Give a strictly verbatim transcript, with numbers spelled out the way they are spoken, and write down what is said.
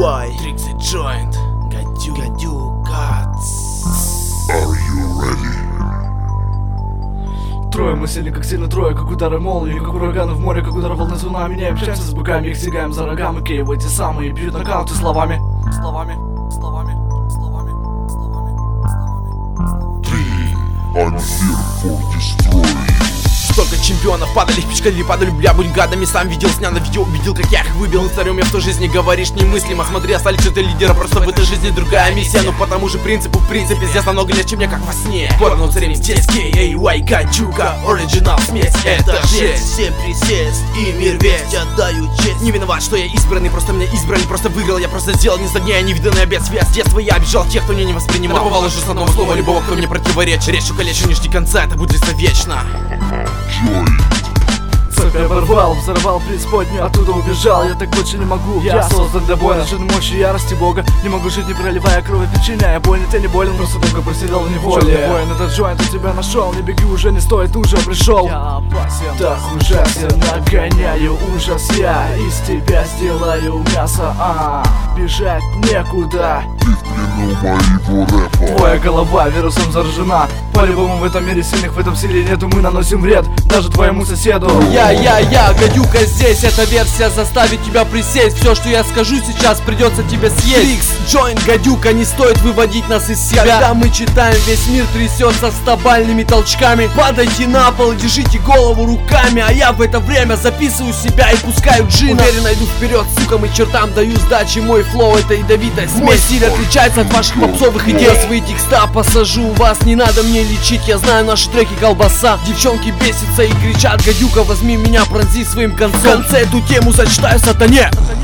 уай, Tricks и Joint, Гадюк, Гадюка. Are you ready? Трое мы сильны, как сильно трое, как удары молнии, как ураганы в море, как удары волны цунами. Не общаемся с быками, их стягаем за рогам. И кейвы те самые, бьют нокауты словами. Словами, словами, словами, словами, словами. I'm here for destroy. Столько чемпионов падали, пичкали, падали, бля, будь гадами. Сам видел, снял на видео, убедил, как я их выбил. Царем я в той жизни, говоришь немыслимо. Смотри, остались что-то лидера, просто в этой жизни другая миссия. Но по тому же принципу, в принципе, здесь намного легче, чем я, как во сне. Порно царем здесь, кей эй уай, Гадюка, оригинал, смесь, это жесть. Всем присесть и мир весь, отдаю честь. Не виноват, что я избранный, просто меня избрали, просто выиграл. Я просто сделал не за дня, невиданный обед связь. С детства я обижал тех, кто меня не воспринимал. Рабовал уже с одного слова любого, кто мне противоречит. Речь калечу, не жди конца, это будет длиться вечно. Цепь я порвал, взорвал преисподнюю, оттуда убежал. Я так больше не могу, я, я создан для боя. Жить мощью ярости бога, не могу жить, не проливая крови, причиняя боль. Ты не болен, просто долго просидел в неволе. Воин, этот Joint у тебя нашел, не беги уже, не стоит, ты уже пришел. Я опасен, так ужасен, нагоняю ужас. Я из тебя сделаю мясо, а бежать некуда. Ты в плену моего рэпа. Твоя голова вирусом заражена. По-любому в этом мире сильных, в этом силе нету, мы наносим вред даже твоему соседу. Я-я-я, Гадюка здесь, эта версия заставит тебя присесть. Все, что я скажу сейчас, придется тебе съесть. Трикс, Joint, Гадюка, не стоит выводить нас из себя. Когда мы читаем, весь мир трясется с табальными толчками. Падайте на пол и держите голову руками. А я в это время записываю себя и пускаю джина. Уверенно иду вперед, сукам и чертам даю сдачи. Мой флоу — это ядовитая смесь. Мой стиль отличается от ваших попсовых идей. Я свои текста посажу, вас не надо мне лечить. Я знаю наши треки колбаса. Девчонки бесятся и кричат: Гадюка, возьми меня, пронзи своим концом. В конце эту тему зачитаю сатане.